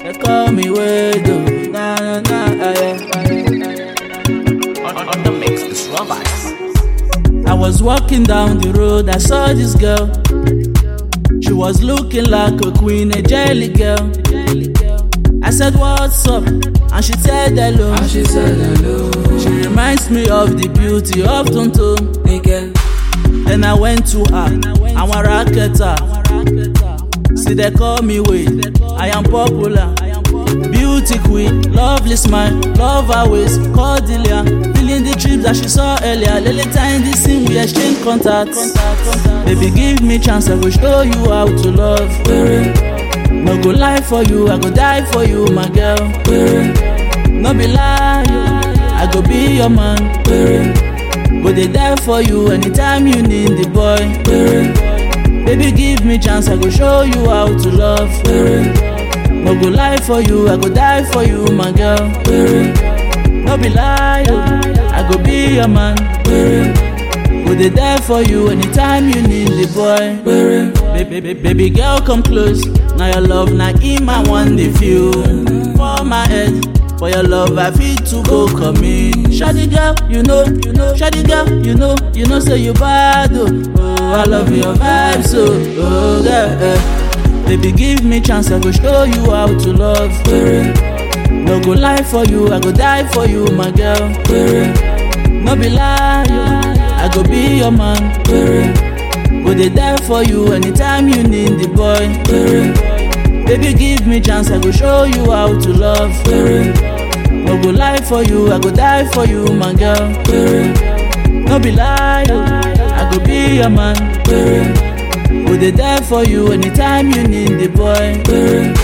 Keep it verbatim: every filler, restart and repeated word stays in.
They call me Wedo. Nah, nah, nah, yeah. On, on the mix, it's Robots. I was walking down the road, I saw this girl. She was looking like a queen, a jelly girl. I said, what's up? And she said hello. And she said hello. She reminds me of the beauty of Tonto. Nigga. Then I went to her, I want rocket her. See they call me Wade, I am popular. Beauty queen, lovely smile, love her ways, Cordelia. Feeling the trips that she saw earlier. Later in the scene we exchange contacts. Baby give me chance, I go show you how to love. No go lie for you, I go die for you, my girl. No be lie, I go be your man. Go dey die for you anytime you need the boy. Baby give me chance, I go show you how to love. No go lie for you, I go die for you, my girl. No be lie, I go be your man. Go dey die for you anytime you need the boy. Baby, baby, baby girl come close. Now your love, now in my one the feel. For my head, for your love I feel to go commit. Shawty girl, you know, you know. Shawty girl, you know, you know say you bad oh. Oh, I love your vibe so. Oh girl, eh. Baby give me chance, I go show you how to love. No go lie for you, I go die for you, my girl. No be lie, I go be your man. Go dey die for you anytime you need the boy. Baby give me chance, I go show you how to love. No go lie for you, I go die for you, my girl. No be lie, I go be your man. Go dey die for you anytime you need the boy.